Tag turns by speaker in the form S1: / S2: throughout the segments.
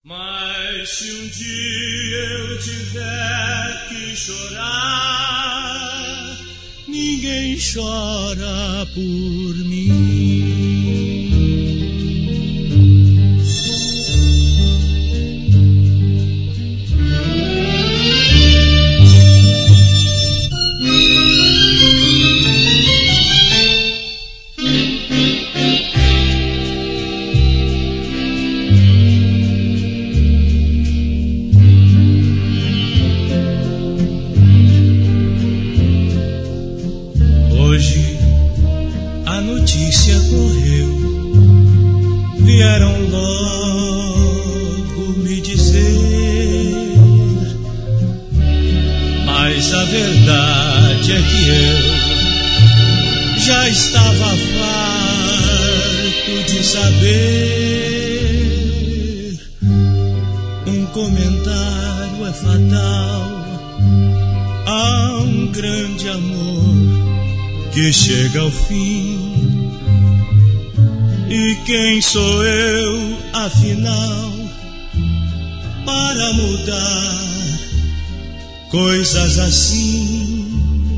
S1: Mas se um dia eu tiver que chorar, ninguém chora por mim. Hoje a notícia correu, vieram logo me dizer, mas a verdade é que eu já estava farto de saber. Um comentário é fatal a um grande amor que chega ao fim. E quem sou eu, afinal, para mudar coisas assim?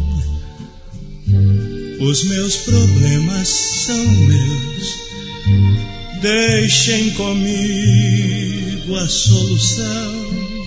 S1: Os meus problemas são meus, deixem comigo a solução.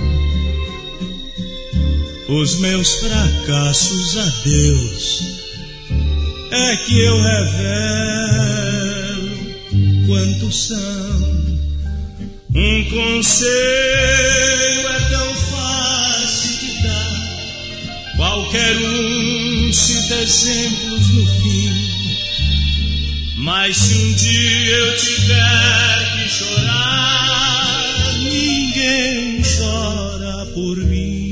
S1: Os meus fracassos a Deus é que eu revelo quantos são. Um conselho é tão fácil de dar, qualquer um cita exemplos no fim. Mas se um dia eu tiver que chorar, ninguém chora por mim.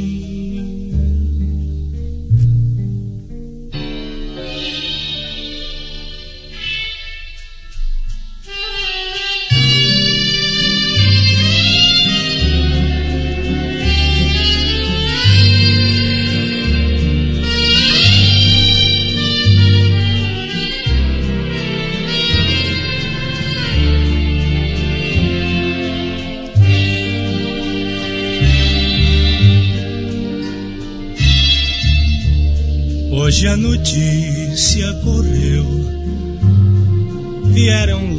S1: Hoje a notícia correu, vieram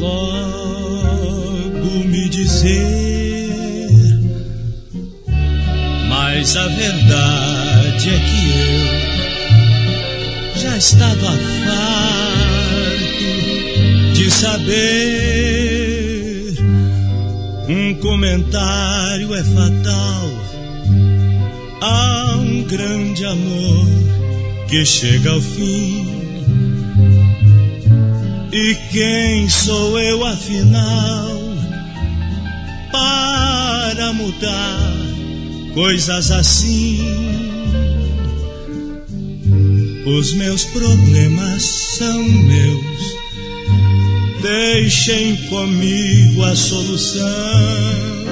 S1: logo me dizer, mas a verdade é que eu já estava farto de saber. Um comentário é fatal a um grande amor que chega ao fim. E quem sou eu, afinal, para mudar coisas assim? Os meus problemas são meus, deixem comigo a solução.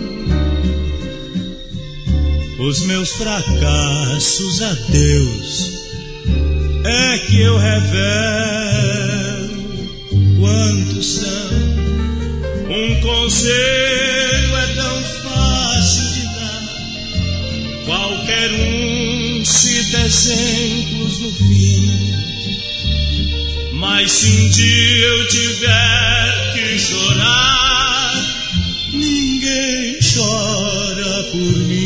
S1: Os meus fracassos a Deus é que eu revelo quantos são. Um conselho é tão fácil de dar, qualquer um cita exemplos no fim. Mas se um dia eu tiver que chorar, ninguém chora por mim.